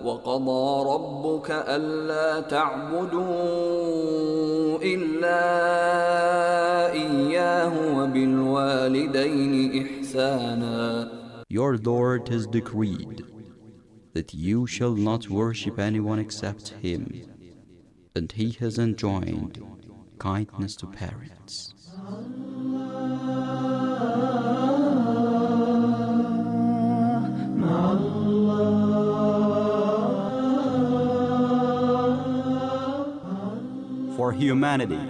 وقضى ربك ألا تعبدوا إلا إياه وبالوالدين إحسانا. Your Lord has decreed that you shall not worship anyone except Him, and He has enjoined kindness to parents. For humanity.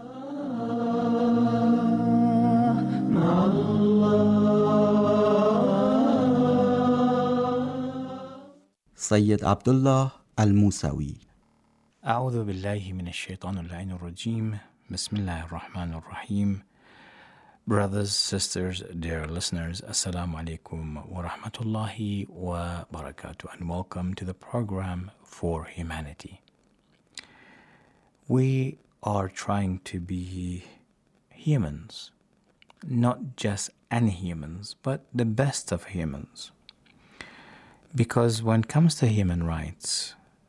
Sayyid Abdullah Al-Musawi. أعوذ بالله من الشيطان اللعين الرجيم. بسم الله الرحمن الرحيم. Brothers, sisters, dear listeners, Assalamu alaikum wa rahmatullahi wa barakatuh, and welcome to the program For Humanity. We are trying to be humans, not just any humans, but the best of humans. Because when it comes to human rights,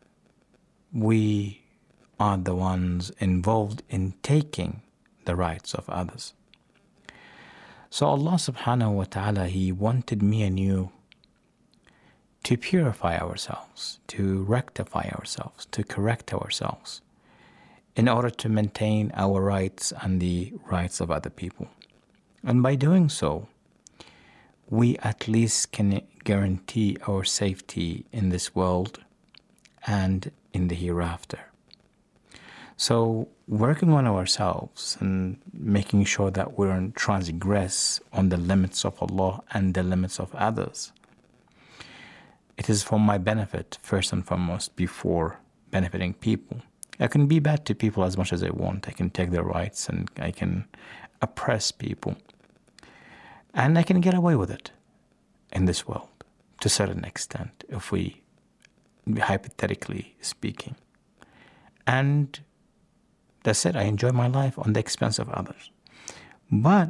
we are the ones involved in taking the rights of others. So Allah subhanahu wa ta'ala, He wanted me and you to purify ourselves, to rectify ourselves, to correct ourselves, in order to maintain our rights and the rights of other people. And by doing so, we at least can guarantee our safety in this world and in the hereafter. So working on ourselves and making sure that we don't transgress on the limits of Allah and the limits of others, it is for my benefit first and foremost before benefiting people. I can be bad to people as much as I want. I can take their rights and I can oppress people. And I can get away with it in this world to a certain extent, if we, hypothetically speaking. And that's it. I enjoy my life on the expense of others. But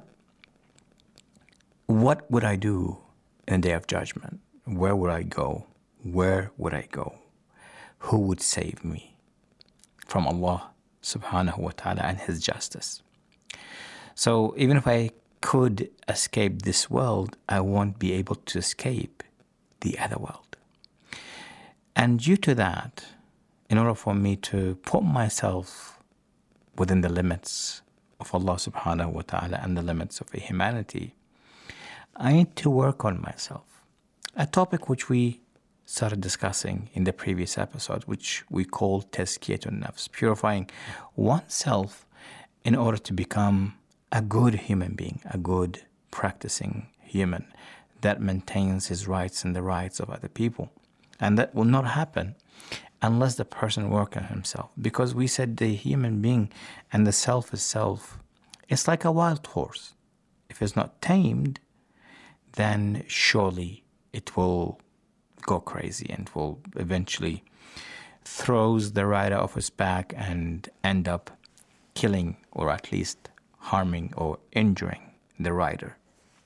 what would I do in the day of judgment? Where would I go? Where would I go? Who would save me from Allah subhanahu wa ta'ala and His justice? So even if I could escape this world, I won't be able to escape the other world. And due to that, in order for me to put myself within the limits of Allah subhanahu wa ta'ala and the limits of humanity, I need to work on myself. A topic which we started discussing in the previous episode, which we call Tazkiyatun Nafs, purifying oneself in order to become a good human being, a good practicing human that maintains his rights and the rights of other people. And that will not happen unless the person works on himself. Because we said the human being and the self itself is like a wild horse. If it's not tamed, then surely it will go crazy and will eventually throws the rider off his back and end up killing or at least harming or injuring the rider.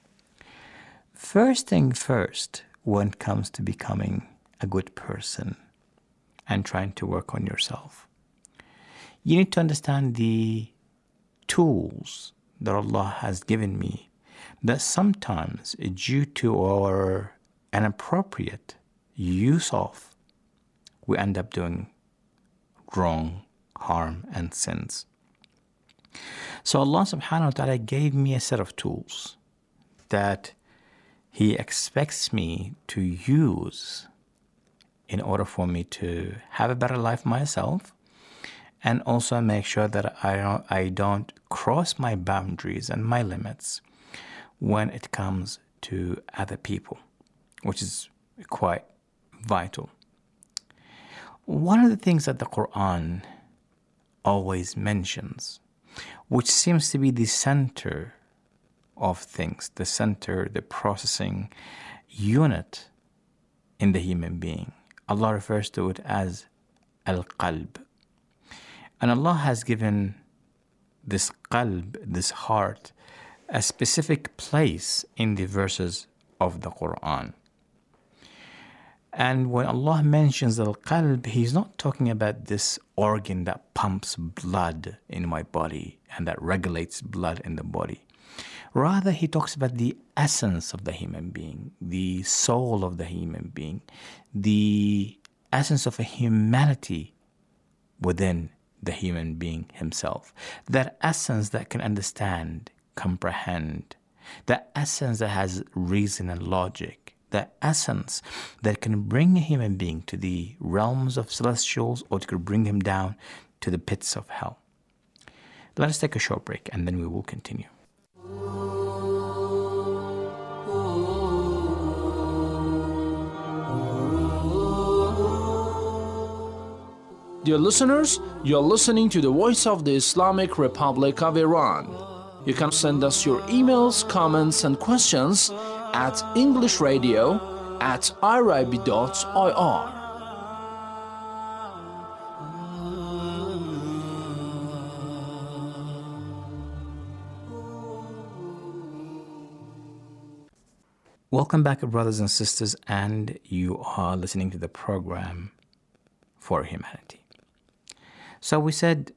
First thing first, when it comes to becoming a good person and trying to work on yourself, you need to understand the tools that Allah has given me that sometimes, due to our inappropriate use of, we end up doing wrong, harm, and sins. So Allah subhanahu wa ta'ala gave me a set of tools that He expects me to use in order for me to have a better life myself, and also make sure that I don't cross my boundaries and my limits when it comes to other people, which is quite vital. One of the things that the Quran always mentions, which seems to be the center of things, the center, the processing unit in the human being, Allah refers to it as al-qalb. And Allah has given this qalb, this heart, a specific place in the verses of the Quran. And when Allah mentions al-qalb, He's not talking about this organ that pumps blood in my body and that regulates blood in the body. Rather, He talks about the essence of the human being, the soul of the human being, the essence of a humanity within the human being himself. That essence that can understand, comprehend, that essence that has reason and logic, that essence that can bring a human being to the realms of celestials or it could bring him down to the pits of hell. Let us take a short break and then we will continue. Dear listeners, you are listening to the Voice of the Islamic Republic of Iran. You can send us your emails, comments, and questions at englishradio@irib.ir. Welcome back, brothers and sisters, and you are listening to the program For Humanity. So we said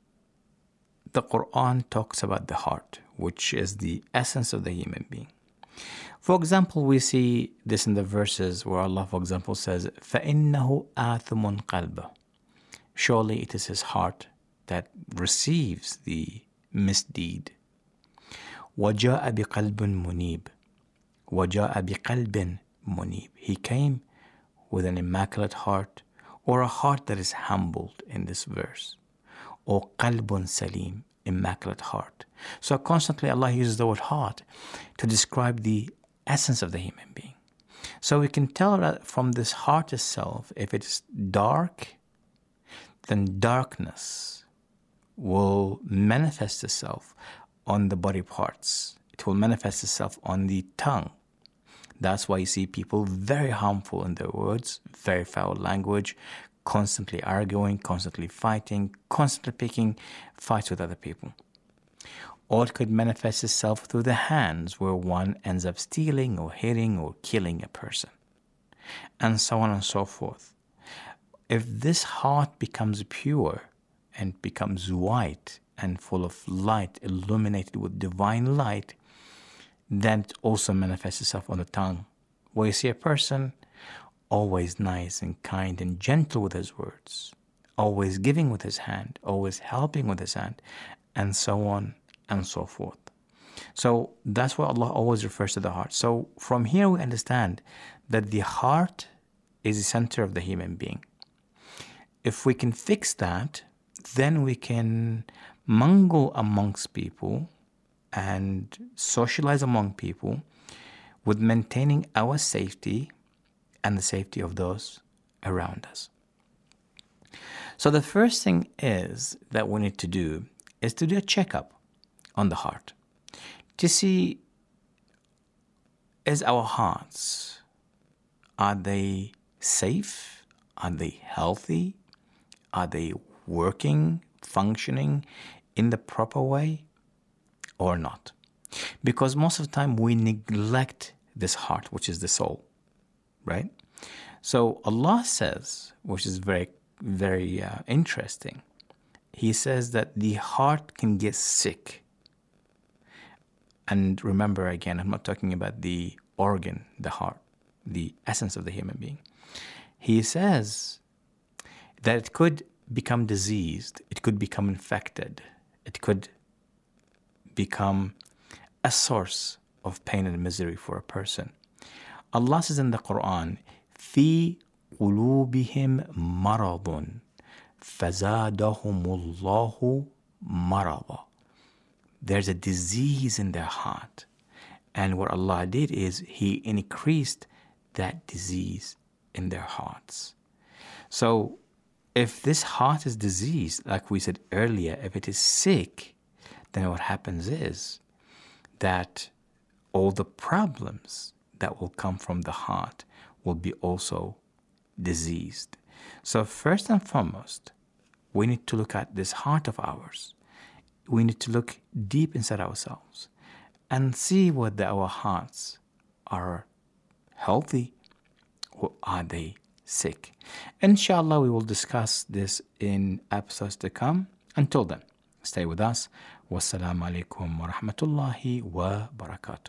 the Quran talks about the heart, which is the essence of the human being. For example, we see this in the verses where Allah, for example, says, فَإِنَّهُ آثِمٌ قَلْبَهُ. Surely it is his heart that receives the misdeed. وَجَاءَ بِقَلْبٍ مُنِيبٍ. وَجَاءَ بِقَلْبٍ مُنِيبٍ. He came with an immaculate heart, or a heart that is humbled in this verse, or qalbun salim, immaculate heart. So constantly Allah uses the word heart to describe the essence of the human being. So we can tell that from this heart itself, if it is dark, then darkness will manifest itself on the body parts. It will manifest itself on the tongue. That's why you see people very harmful in their words, very foul language, constantly arguing, constantly fighting, constantly picking fights with other people. Or it could manifest itself through the hands, where one ends up stealing or hitting or killing a person, and so on and so forth. If this heart becomes pure and becomes white and full of light, illuminated with divine light, then it also manifests itself on the tongue, where you see a person always nice and kind and gentle with his words, always giving with his hand, always helping with his hand, and so on and so forth. So that's why Allah always refers to the heart. So from here we understand that the heart is the center of the human being. If we can fix that, then we can mingle amongst people and socialize among people with maintaining our safety and the safety of those around us. So the first thing is that we need to do is to do a checkup on the heart to see, is our hearts, are they safe? Are they healthy? Are they working, functioning in the proper way or not? Because most of the time we neglect this heart, which is the soul, right? So Allah says, which is very, very interesting, He says that the heart can get sick. And remember again, I'm not talking about the organ, the heart, the essence of the human being. He says that it could become diseased, it could become infected, it could become a source of pain and misery for a person. Allah says in the Quran, في قلوبهم مرض فزادهم الله مرضا. There's a disease in their heart. And what Allah did is He increased that disease in their hearts. So if this heart is diseased, like we said earlier, if it is sick, then what happens is that all the problems that will come from the heart will be also diseased. So first and foremost, we need to look at this heart of ours. We need to look deep inside ourselves and see whether our hearts are healthy or are they sick? Inshallah, we will discuss this in episodes to come. Until then, stay with us. Wassalamu alaikum wa rahmatullahi wa barakatuh.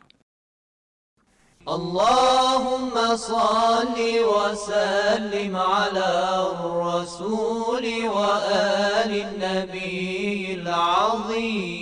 اللهم صل وسلم على الرسول وآل النبي العظيم